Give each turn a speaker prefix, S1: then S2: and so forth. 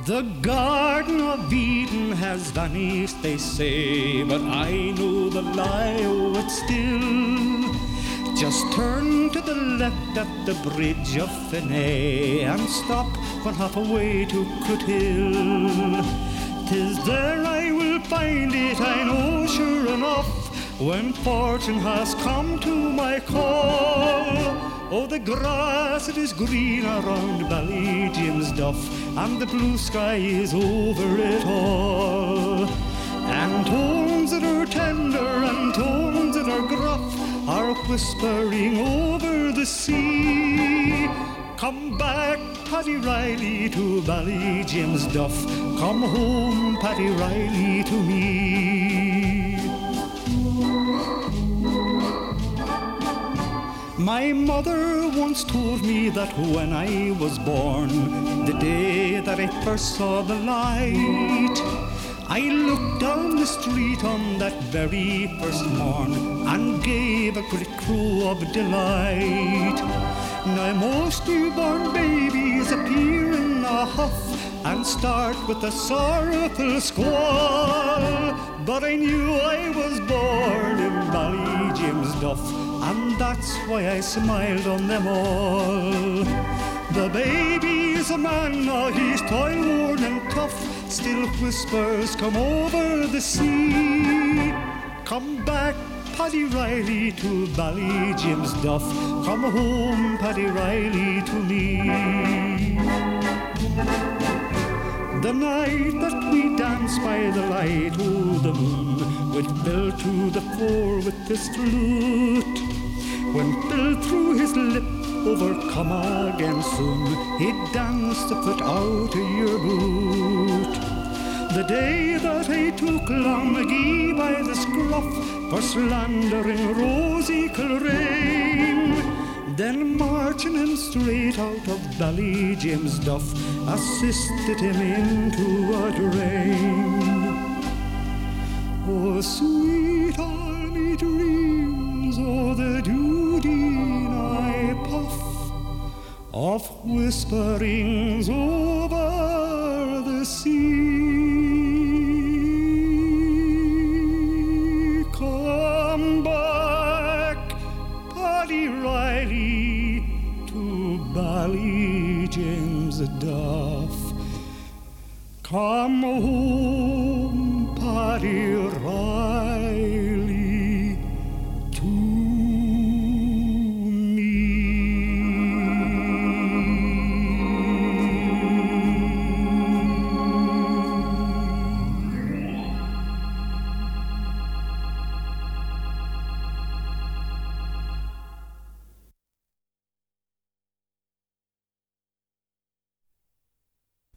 S1: The Garden of Eden has vanished, they say, but I know the lie, oh, it's still. Just turn to the left at the bridge of Fenay and stop when halfway to Cootehill. 'Tis there I will find it, I know sure enough, when fortune has come to my call. Oh, the grass, it is green around Ballygymsduff, and the blue sky is over it all. And tones that are tender and tones that are gruff are whispering over the sea. Come back, Paddy Riley, to Ballygymsduff. Come home, Paddy Riley, to me. My mother once told me that when I was born, the day that I first saw the light, I looked down the street on that very first morn and gave a great crow of delight. Now most newborn babies appear in a huff and start with a sorrowful squall, but I knew I was born in Ballygymsduff, and that's why I smiled on them all. The baby's a man now, he's toil-worn and tough, still whispers come over the sea. Come back, Paddy Riley, to Ballygymsduff. Come home, Paddy Riley, to me. The night that we danced by the light of the moon, with Bill to the fore with his flute. When Bill threw his lip over come again soon, he danced a foot out of your boot. The day that I took Long McGee by the scruff for slandering Rosie Kilrain, then marching him straight out of Ballygymsduff, assisted him into a drain. Oh, sweet are me dreams, oh, the dudeen I puff, of whisperings over the sea. Come back, Paddy Riley, to Ballygymsduff. Come home, Paddy Riley.